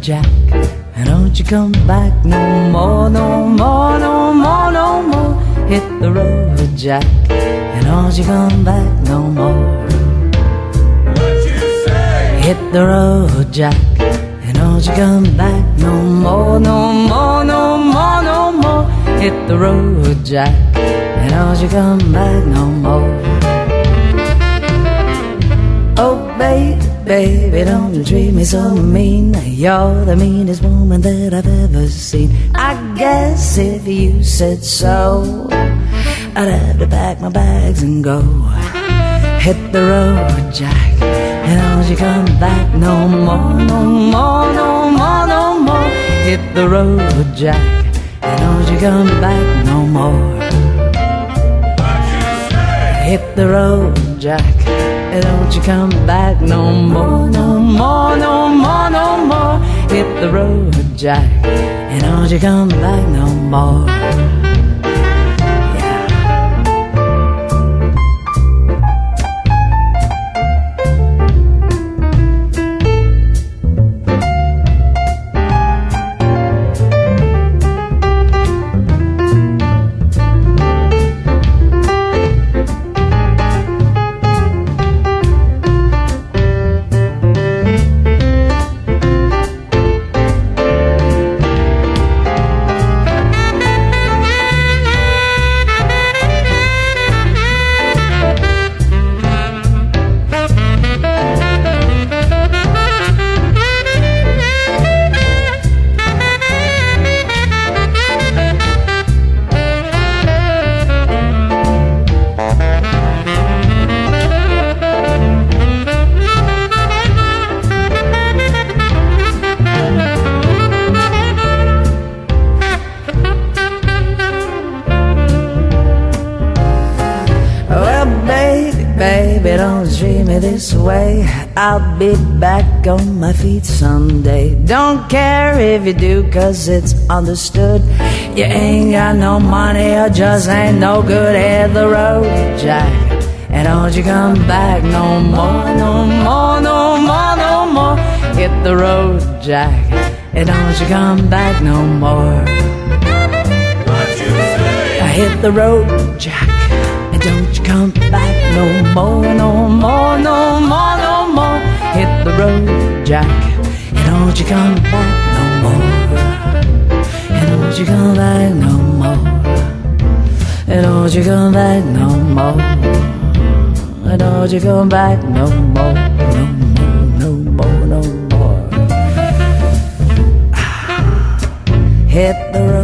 Jack, and don't you come back no more, no more, no more, no more. Hit the road, Jack, and don't you come back no more. What you say? Hit the road, Jack, and don't you come back no more, no more, no more, no more. Hit the road, Jack, and don't you come back no more. Oh, baby, baby, don't you treat me so mean. You're the meanest woman that I've ever seen. I guess if you said so, I'd have to pack my bags and go. Hit the road, Jack, and don't you come back no more, no more, no more, no more. Hit the road, Jack, and don't you come back no more. What you say? Hit the road, Jack, and don't you come back no more, no more, no more, no more. Hit the road, Jack, and don't you come back no more. Baby, don't treat me this way. I'll be back on my feet someday. Don't care if you do, cause it's understood. You ain't got no money or just ain't no good. Hit the road, Jack, and don't you come back no more, no more, no more, no more. Hit the road, Jack, and don't you come back no more. What you say? I hit the road, Jack, and don't you come back no more, no more, no more, no more. Hit the road, Jack, and don't you come back no more. And don't you come back no more. And don't you come back no more. And don't you come back no more, no more, no more, no more. Hit the road.